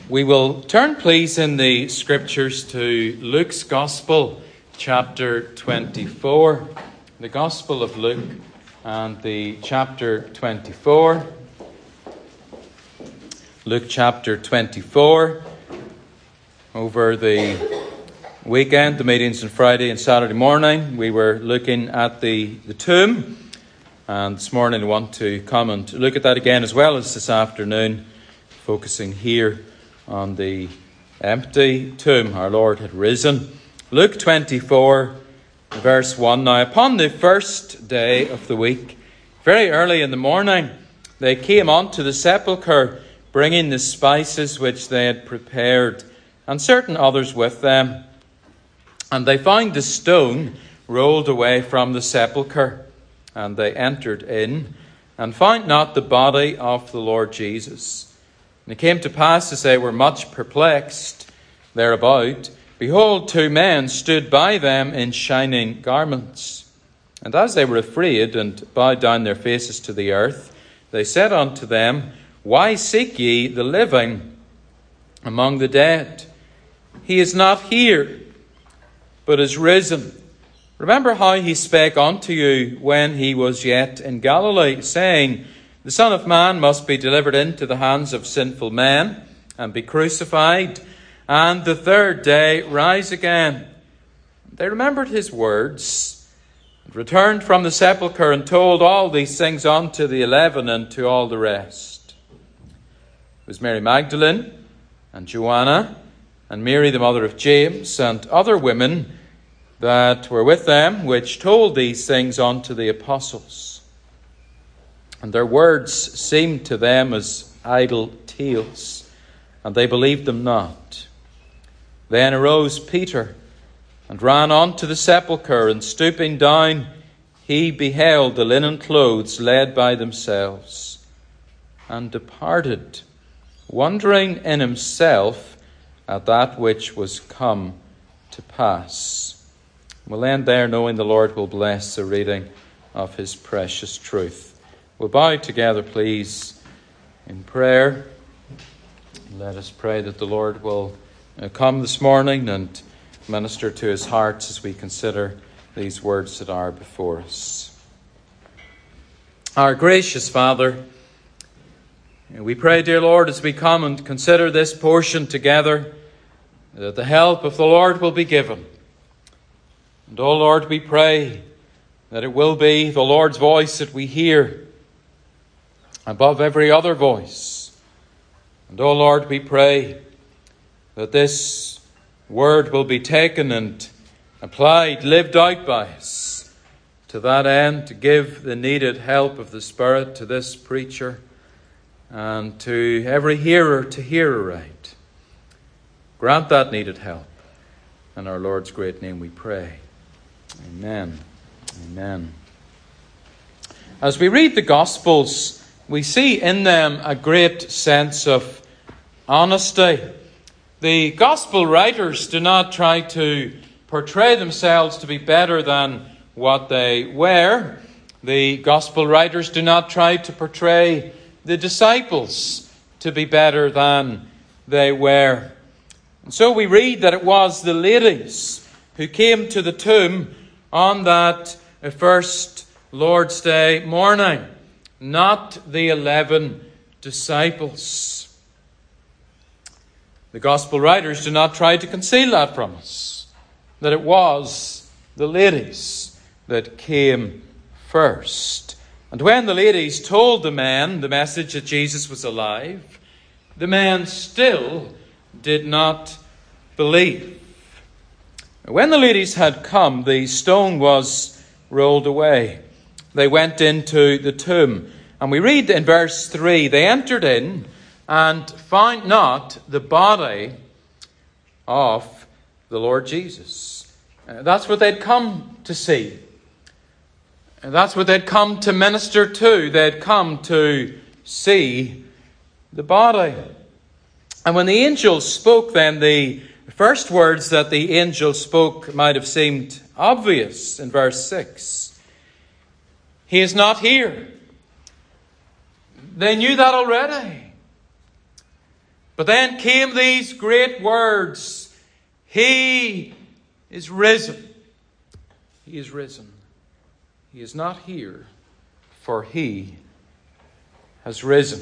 We will turn, please, in the Scriptures to Luke's Gospel, chapter 24. The Gospel of Luke and the chapter 24. Luke chapter 24. Over the weekend, the meetings on Friday and Saturday morning, we were looking at the tomb. And this morning I want to come and look at that again, as well as this afternoon, focusing here on the empty tomb. Our Lord had risen. Luke 24, verse 1. Now, upon the first day of the week, very early in the morning, they came unto the sepulchre, bringing the spices which they had prepared, and certain others with them. And they found the stone rolled away from the sepulchre. And they entered in, and found not the body of the Lord Jesus. And it came to pass, as they were much perplexed thereabout, behold, two men stood by them in shining garments. And as they were afraid, and bowed down their faces to the earth, they said unto them, Why seek ye the living among the dead? He is not here, but is risen. Remember how he spake unto you when he was yet in Galilee, saying, The Son of Man must be delivered into the hands of sinful men, and be crucified, and the third day rise again. They remembered his words, and returned from the sepulchre, and told all these things unto the 11 and to all the rest. It was Mary Magdalene, and Joanna, and Mary the mother of James, and other women that were with them, which told these things unto the apostles. And their words seemed to them as idle tales, and they believed them not. Then arose Peter, and ran unto the sepulchre, and stooping down, he beheld the linen clothes laid by themselves, and departed, wondering in himself at that which was come to pass. We'll end there, knowing the Lord will bless the reading of his precious truth. We'll bow together, please, in prayer. Let us pray that the Lord will come this morning and minister to his hearts as we consider these words that are before us. Our gracious Father, we pray, dear Lord, as we come and consider this portion together, that the help of the Lord will be given. And, O Lord, we pray that it will be the Lord's voice that we hear above every other voice. And, O Lord, we pray that this word will be taken and applied, lived out by us, to that end, to give the needed help of the Spirit to this preacher and to every hearer to hear aright. Grant that needed help. In our Lord's great name we pray. Amen. Amen. As we read the Gospels, we see in them a great sense of honesty. The Gospel writers do not try to portray themselves to be better than what they were. The Gospel writers do not try to portray the disciples to be better than they were. And so we read that it was the ladies who came to the tomb on that first Lord's Day morning, not the 11 disciples. The Gospel writers do not try to conceal that from us, that it was the ladies that came first. And when the ladies told the men the message that Jesus was alive, the men still did not believe. When the ladies had come, the stone was rolled away. They went into the tomb. And we read in verse 3, they entered in and found not the body of the Lord Jesus. That's what they'd come to see. That's what they'd come to minister to. They'd come to see the body. And when the angel spoke then, the first words that the angel spoke might have seemed obvious in verse 6. He is not here. They knew that already. But then came these great words, He is risen. He is risen. He is not here, for He has risen.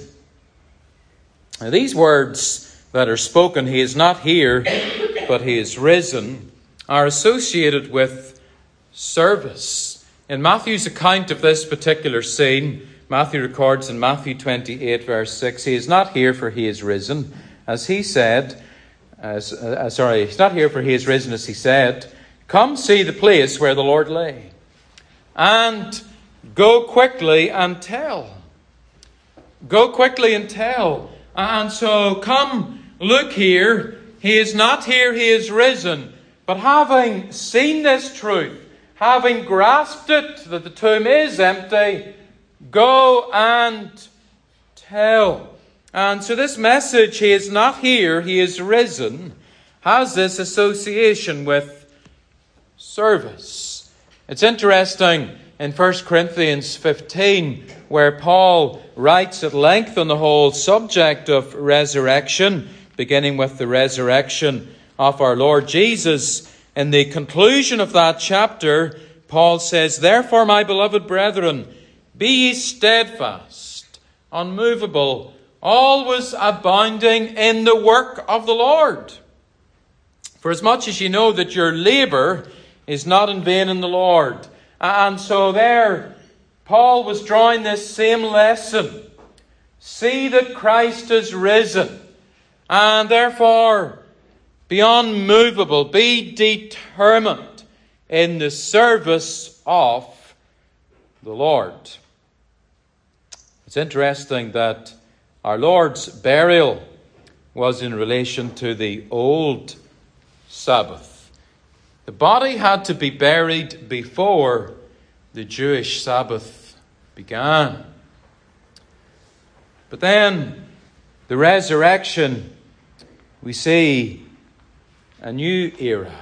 Now, these words that are spoken, He is not here, but He is risen, are associated with service. In Matthew's account of this particular scene, Matthew records in Matthew 28, verse 6, He is not here, for He is risen, as He said. He's not here, for He is risen, as He said. Come see the place where the Lord lay, and go quickly and tell. Go quickly and tell. And so come, look here. He is not here, He is risen. But having seen this truth, having grasped it, that the tomb is empty, go and tell. And so this message, He is not here, He is risen, has this association with service. It's interesting in 1 Corinthians 15, where Paul writes at length on the whole subject of resurrection, beginning with the resurrection of our Lord Jesus. In the conclusion of that chapter, Paul says, Therefore, my beloved brethren, be ye steadfast, unmovable, always abounding in the work of the Lord. For as much as ye know that your labour is not in vain in the Lord. And so there, Paul was drawing this same lesson. See that Christ is risen. And therefore, be unmovable, be determined in the service of the Lord. It's interesting that our Lord's burial was in relation to the old Sabbath. The body had to be buried before the Jewish Sabbath began. But then, the resurrection, we see a new era.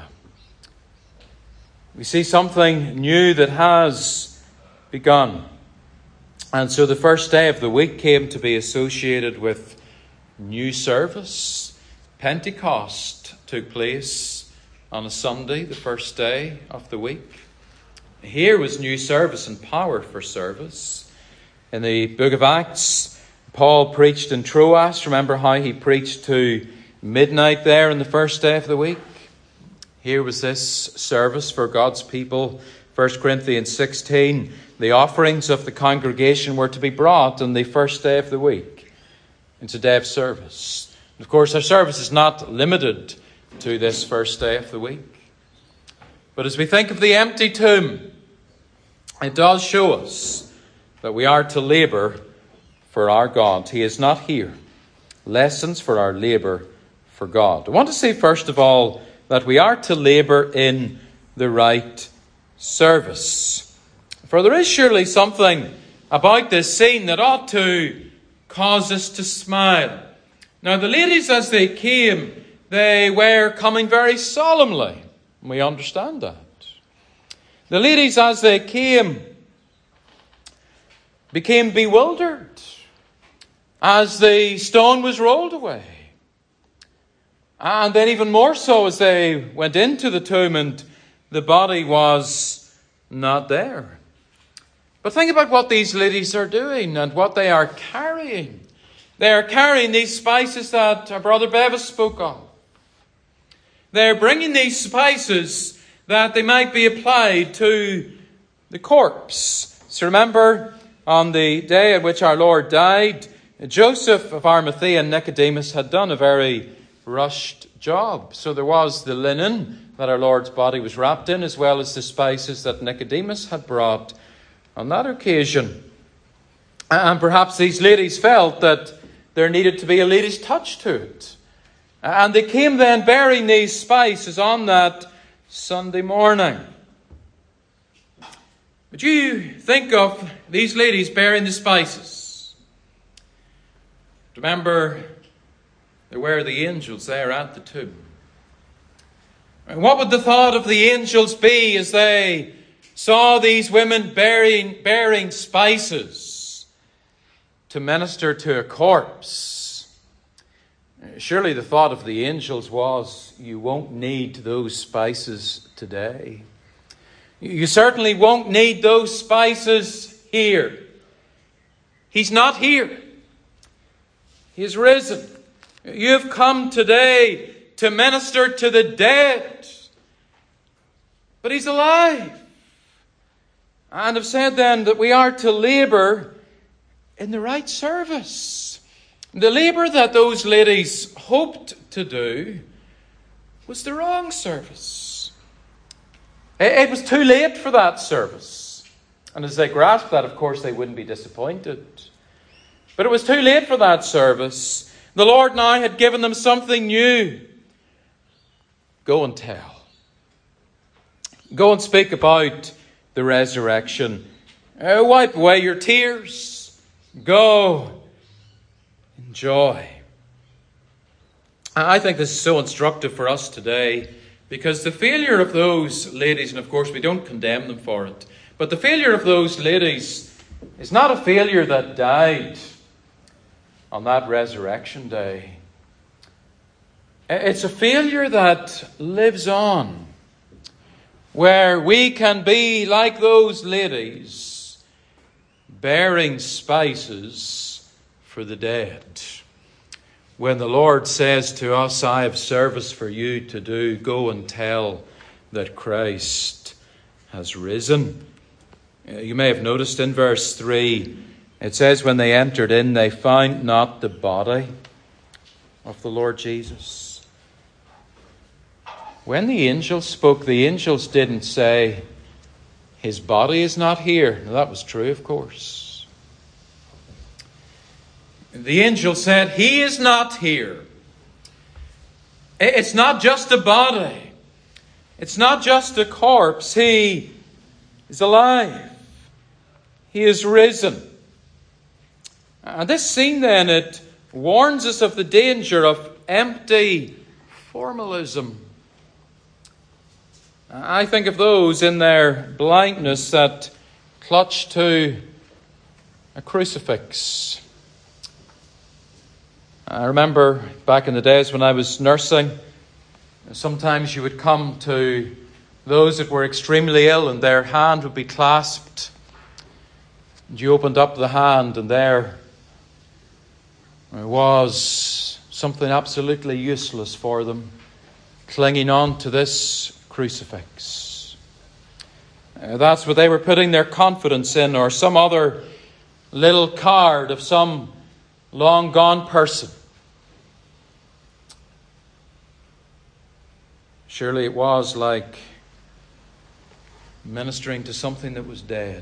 We see something new that has begun. And so the first day of the week came to be associated with new service. Pentecost took place on a Sunday, the first day of the week. Here was new service and power for service. In the book of Acts, Paul preached in Troas. Remember how he preached to midnight there on the first day of the week? Here was this service for God's people. 1 Corinthians 16, the offerings of the congregation were to be brought on the first day of the week. It's a day of service. Of course, our service is not limited to this first day of the week. But as we think of the empty tomb, it does show us that we are to labour for our God. He is not here. Lessons for our labour for God. I want to say first of all that we are to labour in the right service. For there is surely something about this scene that ought to cause us to smile. Now the ladies, as they came, they were coming very solemnly. We understand that. The ladies, as they came, became bewildered as the stone was rolled away. And then even more so as they went into the tomb and the body was not there. But think about what these ladies are doing and what they are carrying. They are carrying these spices that our brother Bevis spoke of. They're bringing these spices that they might be applied to the corpse. So remember, on the day at which our Lord died, Joseph of Arimathea and Nicodemus had done a very rushed job. So there was the linen that our Lord's body was wrapped in, as well as the spices that Nicodemus had brought on that occasion. And perhaps these ladies felt that there needed to be a lady's touch to it. And they came then bearing these spices on that Sunday morning. But you think of these ladies bearing the spices. Remember, there were the angels there at the tomb. And what would the thought of the angels be as they saw these women bearing spices to minister to a corpse? Surely the thought of the angels was, you won't need those spices today. You certainly won't need those spices here. He's not here. He is risen. You've come today to minister to the dead. But He's alive. And I've said then that we are to labour in the right service. The labour that those ladies hoped to do was the wrong service. It was too late for that service. And as they grasped that, of course, they wouldn't be disappointed. But it was too late for that service. The Lord now had given them something new. Go and tell. Go and speak about the resurrection. Wipe away your tears. Go. Enjoy. I think this is so instructive for us today, because the failure of those ladies, and of course we don't condemn them for it, but the failure of those ladies is not a failure that died on that resurrection day. It's a failure that lives on, where we can be like those ladies, bearing spices for the dead. When the Lord says to us, I have service for you to do, go and tell that Christ has risen. You may have noticed in verse 3, it says, when they entered in, they found not the body of the Lord Jesus. When the angels spoke, the angels didn't say, His body is not here. Now, that was true, of course. The angel said, He is not here. It's not just a body. It's not just a corpse. He is alive. He is risen. And this scene then, it warns us of the danger of empty formalism. I think of those in their blindness that clutch to a crucifix. I remember back in the days when I was nursing, sometimes you would come to those that were extremely ill and their hand would be clasped. And you opened up the hand and there was something absolutely useless for them, clinging on to this crucifix. That's what they were putting their confidence in, or some other little card of some long gone person. Surely it was like ministering to something that was dead.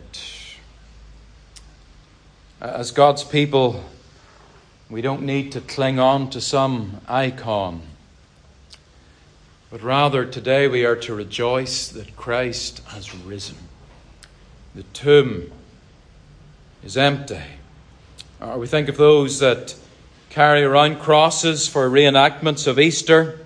As God's people, we don't need to cling on to some icon, but rather today we are to rejoice that Christ has risen. The tomb is empty. Or we think of those that carry around crosses for reenactments of Easter.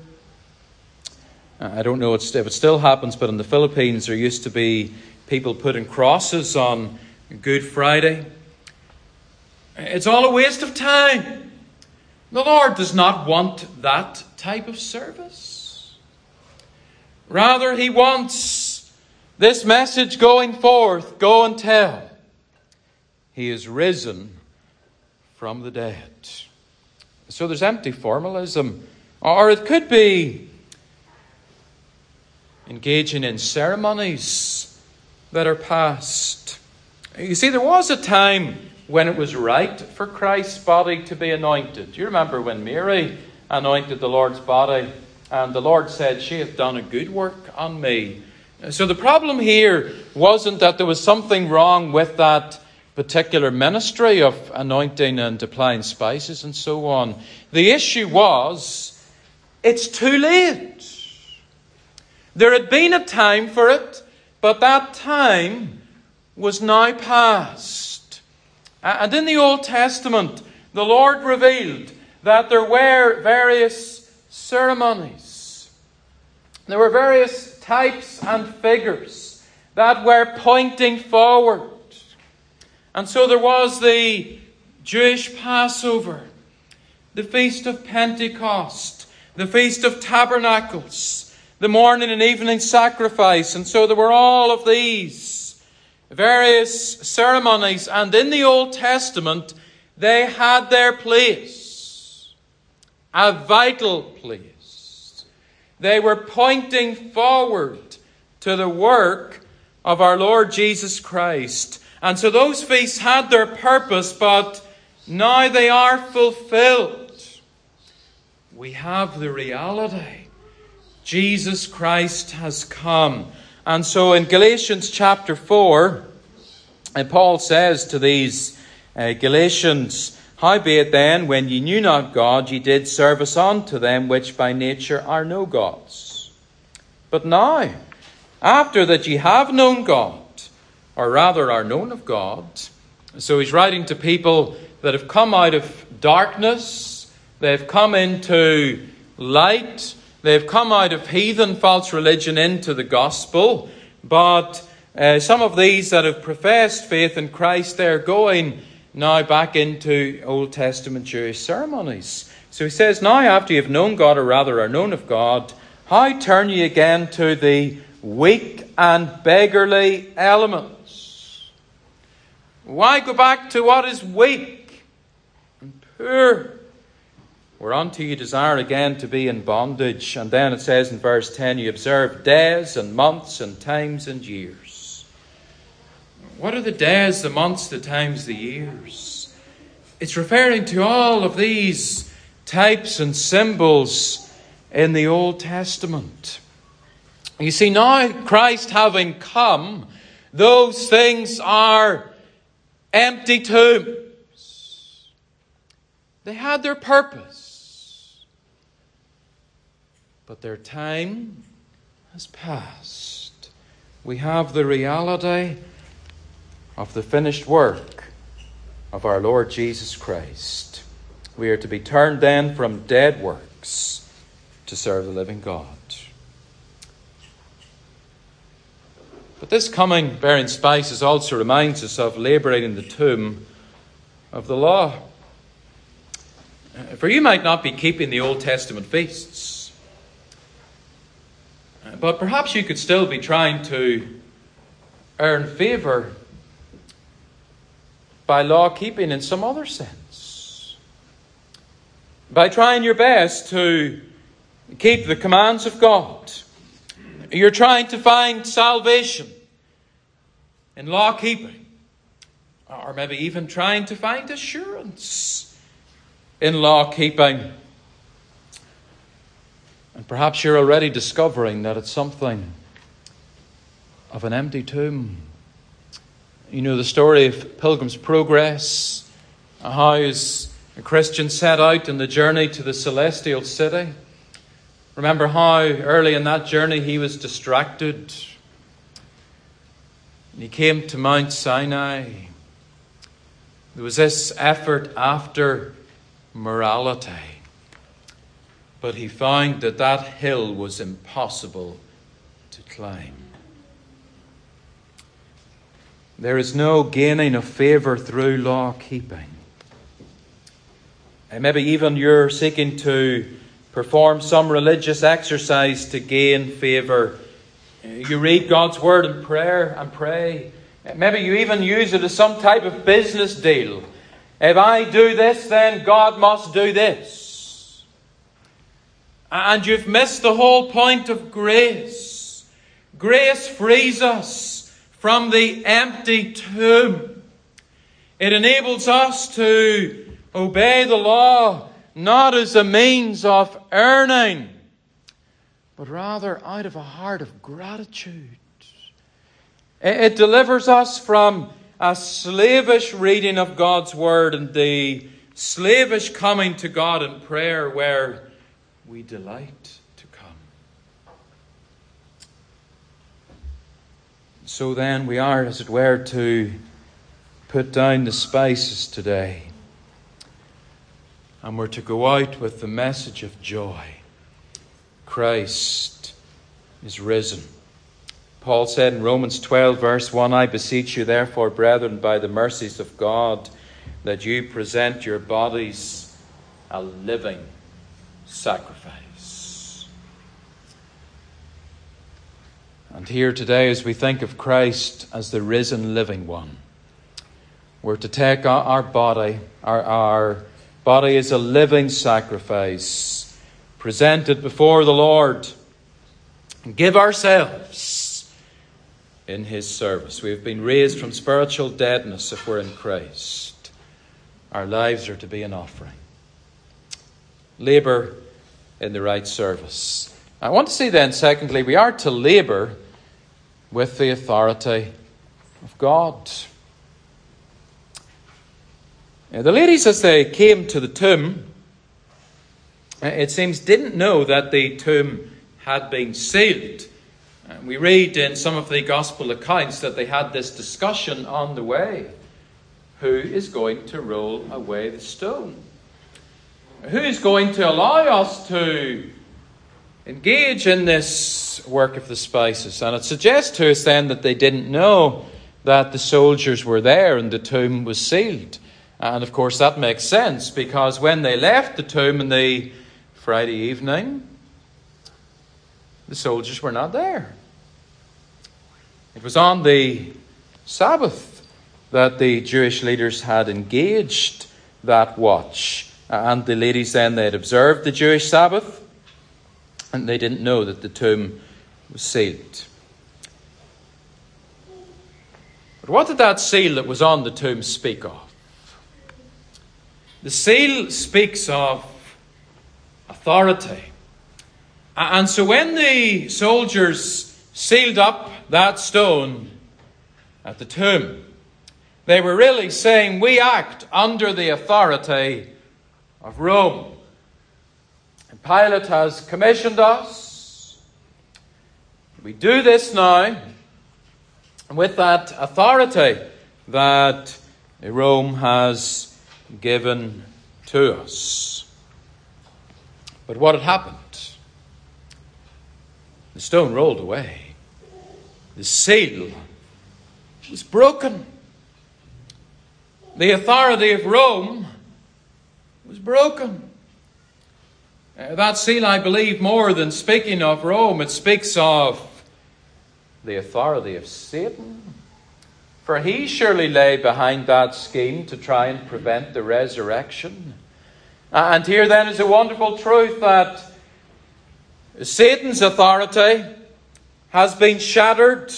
I don't know if it still happens, but in the Philippines there used to be people putting crosses on Good Friday. It's all a waste of time. The Lord does not want that type of service. Rather, He wants this message going forth, go and tell. He is risen from the dead. So there's empty formalism. Or it could be engaging in ceremonies that are past. You see, there was a time when it was right for Christ's body to be anointed. Do you remember when Mary anointed the Lord's body and the Lord said, she hath done a good work on me? So the problem here wasn't that there was something wrong with that particular ministry of anointing and applying spices and so on. The issue was, it's too late. There had been a time for it, but that time was now past. And in the Old Testament, the Lord revealed that there were various ceremonies. There were various types and figures that were pointing forward. And so there was the Jewish Passover. the Feast of Pentecost, the Feast of Tabernacles, the morning and evening sacrifice. And so there were all of these various ceremonies. And in the Old Testament, they had their place, a vital place. They were pointing forward to the work of our Lord Jesus Christ. And so those feasts had their purpose, but now they are fulfilled. We have the reality. Jesus Christ has come. And so in Galatians chapter 4, and Paul says to these Galatians, "Howbeit then, when ye knew not God, ye did service unto them which by nature are no gods. But now, after that ye have known God," or rather are known of God. So he's writing to people that have come out of darkness. They've come into light. They've come out of heathen false religion into the gospel. But some of these that have professed faith in Christ, they're going now back into Old Testament Jewish ceremonies. So he says, "Now after you've known God, or rather are known of God, how turn ye again to the weak and beggarly elements?" Why go back to what is weak and poor? "Whereunto you desire again to be in bondage." And then it says in verse 10, "You observe days and months and times and years." What are the days, the months, the times, the years? It's referring to all of these types and symbols in the Old Testament. You see, now Christ having come, those things are empty tombs. They had their purpose, but their time has passed. We have the reality of the finished work of our Lord Jesus Christ. We are to be turned then from dead works to serve the living God. But this coming bearing spices also reminds us of labouring the tomb of the law. For you might not be keeping the Old Testament feasts, but perhaps you could still be trying to earn favour by law keeping in some other sense. By trying your best to keep the commands of God. You're trying to find salvation in law keeping. Or maybe even trying to find assurance in law keeping. And perhaps you're already discovering that it's something of an empty tomb. You know the story of Pilgrim's Progress. How as a Christian set out on the journey to the celestial city. Remember how early in that journey he was distracted. He came to Mount Sinai. There was this effort after morality. But he found that that hill was impossible to climb. There is no gaining of favour through law keeping. And maybe even you're seeking to perform some religious exercise to gain favour. You read God's word in prayer and pray. Maybe you even use it as some type of business deal. If I do this, then God must do this. And you've missed the whole point of grace. Grace frees us from the empty tomb. It enables us to obey the law, not as a means of earning, but rather out of a heart of gratitude. It delivers us from a slavish reading of God's word and the slavish coming to God in prayer where we delight to come. So then we are, as it were, to put down the spices today. And we're to go out with the message of joy. Christ is risen. Paul said in Romans 12 verse 1, I beseech you therefore, brethren, by the mercies of God, that you present your bodies a living sacrifice. And here today, as we think of Christ as the risen living one, we're to take our body, our body is a living sacrifice, presented before the Lord, and give ourselves in His service. We have been raised from spiritual deadness if we're in Christ. Our lives are to be an offering. Labour in the right service. I want to see then, secondly, we are to labour with the authority of God. Now, the ladies, as they came to the tomb, it seems didn't know that the tomb had been sealed. We read in some of the gospel accounts that they had this discussion on the way. Who is going to roll away the stone? Who is going to allow us to engage in this work of the spices? And it suggests to us then that they didn't know that the soldiers were there and the tomb was sealed. And of course that makes sense, because when they left the tomb on the Friday evening, the soldiers were not there. It was on the Sabbath that the Jewish leaders had engaged that watch. And the ladies then, they had observed the Jewish Sabbath, and they didn't know that the tomb was sealed. But what did that seal that was on the tomb speak of? The seal speaks of authority. And so when the soldiers sealed up that stone at the tomb, they were really saying, we act under the authority of Rome. And Pilate has commissioned us. We do this now with that authority that Rome has given to us. But what had happened? The stone rolled away. The seal was broken. The authority of Rome was broken. That seal, I believe, more than speaking of Rome, it speaks of the authority of Satan. For he surely lay behind that scheme to try and prevent the resurrection. And here then is a wonderful truth that Satan's authority has been shattered.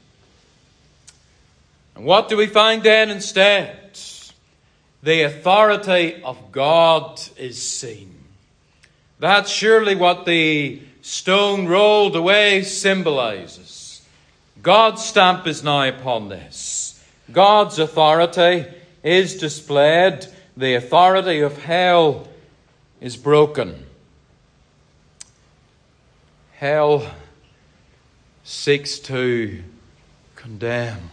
And what do we find then instead? The authority of God is seen. That's surely what the stone rolled away symbolizes. God's stamp is now upon this. God's authority is displayed. The authority of hell is broken. Hell seeks to condemn.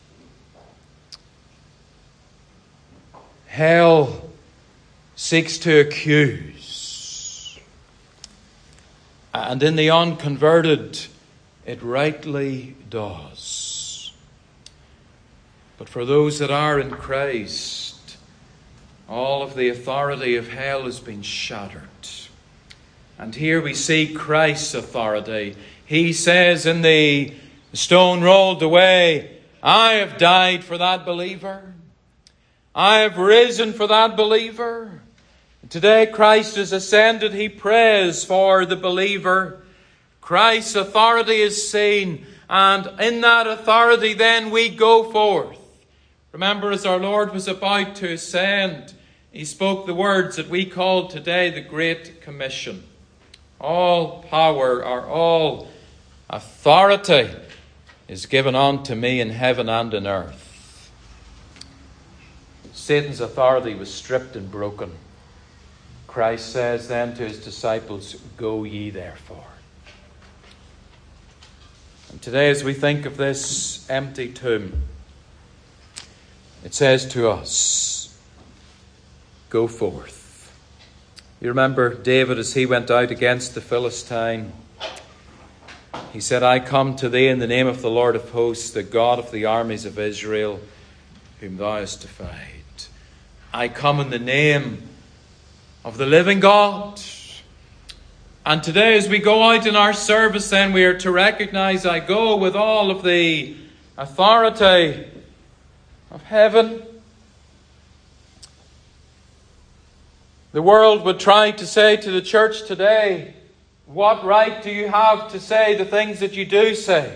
Hell seeks to accuse. And in the unconverted, it rightly does. But for those that are in Christ, all of the authority of hell has been shattered. And here we see Christ's authority. He says in the stone rolled away, I have died for that believer. I have risen for that believer. Today Christ is ascended. He prays for the believer. Christ's authority is seen. And in that authority then we go forth. Remember, as our Lord was about to ascend, He spoke the words that we call today the Great Commission. All power, or all authority is given unto me in heaven and in earth. Satan's authority was stripped and broken. Christ says then to His disciples, go ye therefore. And today as we think of this empty tomb, it says to us, go forth. You remember David as he went out against the Philistine. He said, I come to thee in the name of the Lord of hosts, the God of the armies of Israel, whom thou hast defied. I come in the name of the living God. And today, as we go out in our service, then we are to recognize, I go with all of the authority of heaven. The world would try to say to the church today, what right do you have to say the things that you do say?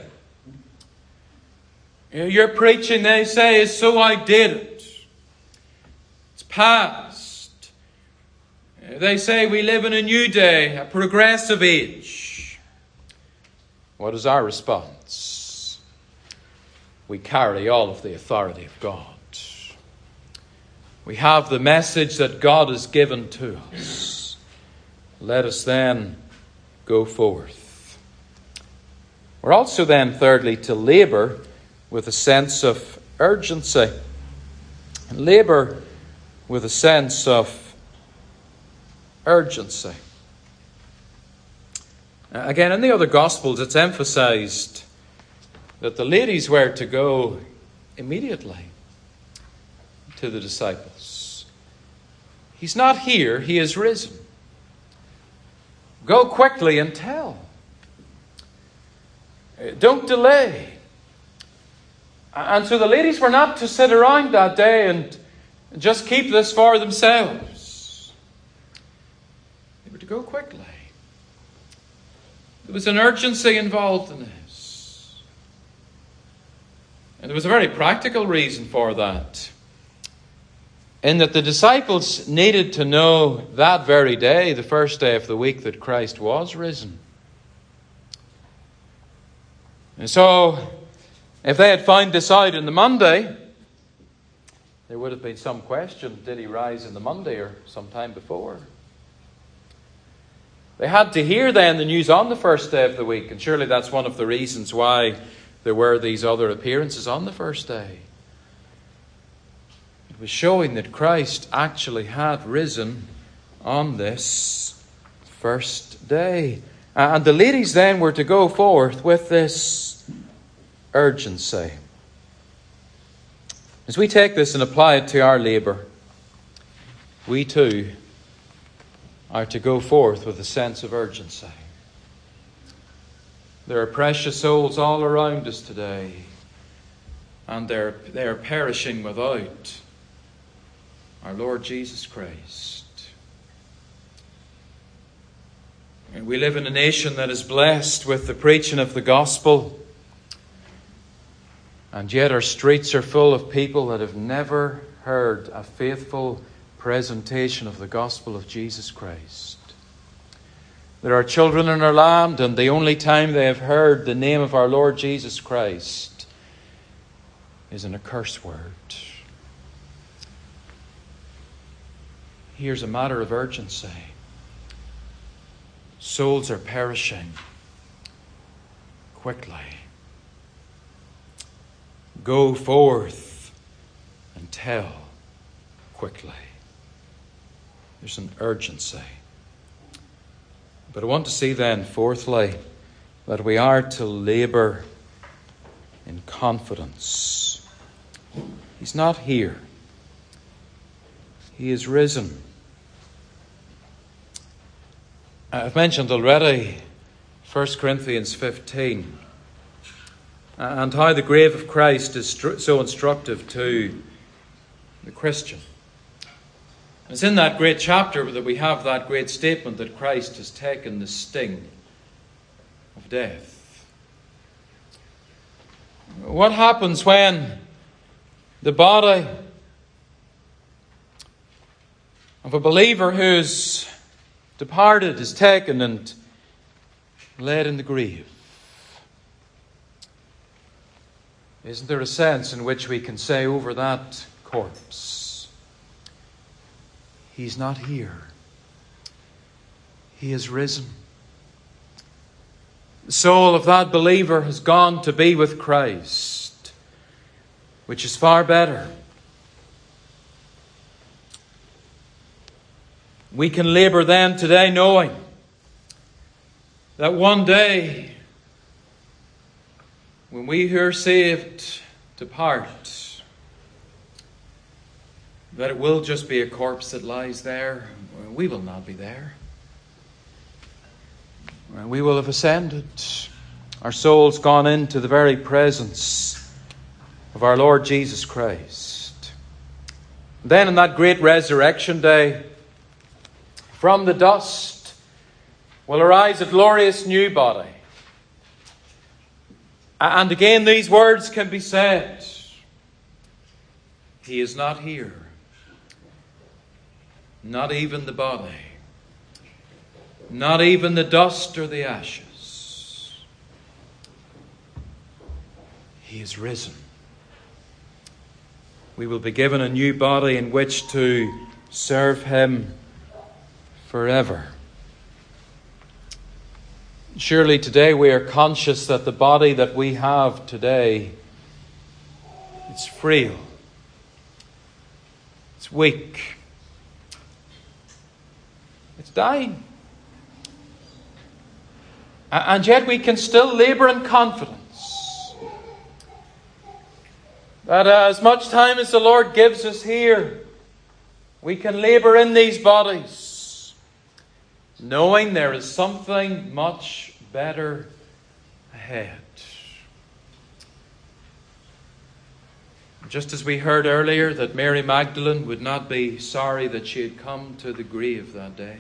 Your preaching, they say, is so outdated. It's past. They say we live in a new day, a progressive age. What is our response? We carry all of the authority of God. We have the message that God has given to us. Let us then go forth. We're also then, thirdly, to labour with a sense of urgency. Labour with a sense of urgency. Again, in the other Gospels, it's emphasised that the ladies were to go immediately to the disciples. He's not here, he is risen. Go quickly and tell. Don't delay. And so the ladies were not to sit around that day and just keep this for themselves. They were to go quickly. There was an urgency involved in this. And there was a very practical reason for that. In that the disciples needed to know that very day, the first day of the week, that Christ was risen. And so, if they had found this out on the Monday, there would have been some question, did he rise on the Monday or sometime before? They had to hear then the news on the first day of the week, and surely that's one of the reasons why there were these other appearances on the first day. It was showing that Christ actually had risen on this first day. And the ladies then were to go forth with this urgency. As we take this and apply it to our labour, we too are to go forth with a sense of urgency. There are precious souls all around us today, and they are perishing without our Lord Jesus Christ. And we live in a nation that is blessed with the preaching of the gospel, and yet our streets are full of people that have never heard a faithful presentation of the gospel of Jesus Christ. There are children in our land, and the only time they have heard the name of our Lord Jesus Christ is in a curse word. Here's a matter of urgency. Souls are perishing quickly. Go forth and tell quickly. There's an urgency. But I want to see then, fourthly, that we are to labour in confidence. He's not here. He is risen. I've mentioned already 1 Corinthians 15 and how the grave of Christ is so instructive to the Christian. It's in that great chapter that we have that great statement that Christ has taken the sting of death. What happens when the body of a believer who's departed is taken and laid in the grave? Isn't there a sense in which we can say over that corpse, he's not here. He is risen. The soul of that believer has gone to be with Christ, which is far better. We can labour then today knowing that one day, when we who are saved depart, that it will just be a corpse that lies there we will not be there. We will have ascended. Our souls gone into the very presence of our Lord Jesus Christ. Then on that great resurrection day, from the dust will arise a glorious new body. And again these words can be said. He is not here. Not even the body. Not even the dust or the ashes. He is risen. We will be given a new body in which to serve Him forever. Surely today we are conscious that the body that we have today, it's frail. It's weak. It's dying. And yet we can still labour in confidence that as much time as the Lord gives us here, we can labour in these bodies, knowing there is something much better ahead. Just as we heard earlier that Mary Magdalene would not be sorry that she had come to the grave that day,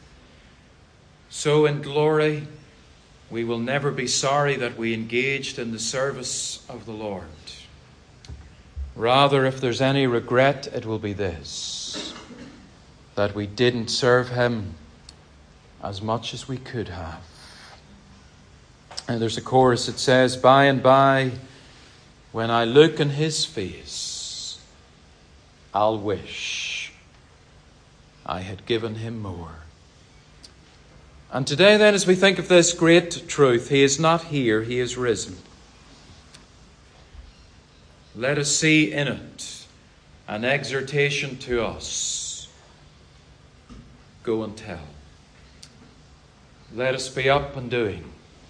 so in glory we will never be sorry that we engaged in the service of the Lord. Rather, if there's any regret, it will be this: that we didn't serve Him as much as we could have. And there's a chorus that says, by and by, when I look in His face, I'll wish I had given Him more. And today then, as we think of this great truth, He is not here, He is risen. Let us see in it an exhortation to us. Go and tell. Let us be up and doing.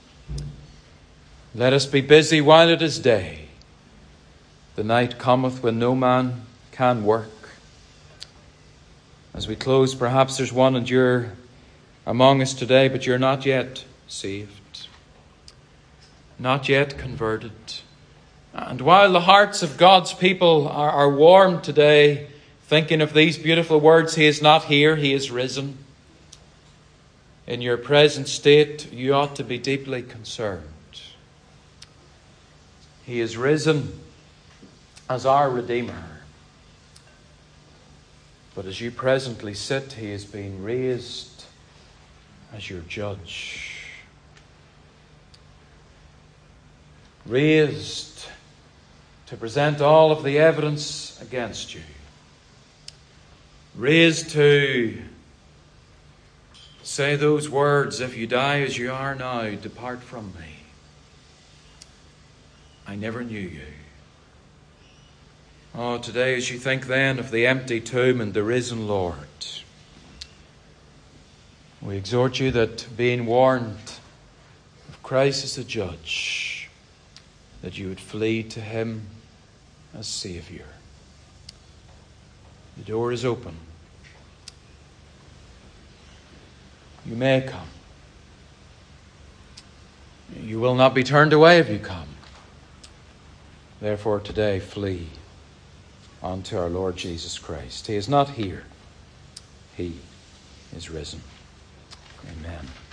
Let us be busy while it is day. The night cometh when no man can work. As we close, perhaps there's one and you're among us today, but you're not yet saved, not yet converted. And while the hearts of God's people are warmed today, thinking of these beautiful words, He is not here, He is risen, in your present state, you ought to be deeply concerned. He is risen as our Redeemer. But as you presently sit, He is being raised as your judge. Raised to present all of the evidence against you. Raised to say those words, if you die as you are now, depart from me. I never knew you. Oh, today as you think then of the empty tomb and the risen Lord, we exhort you that being warned of Christ as the judge, that you would flee to Him as Saviour. The door is open. You may come. You will not be turned away if you come. Therefore today flee unto our Lord Jesus Christ. He is not here. He is risen. Amen.